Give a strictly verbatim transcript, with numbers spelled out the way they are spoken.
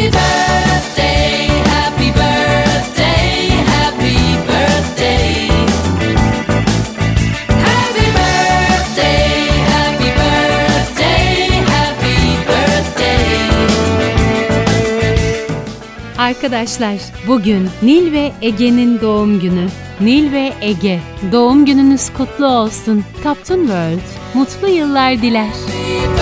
birthday, happy birthday, happy birthday. Happy birthday, happy birthday, happy birthday. Arkadaşlar, bugün Nil ve Ege'nin doğum günü. Nil ve Ege, doğum gününüz kutlu olsun. Kaptun World, mutlu yıllar diler.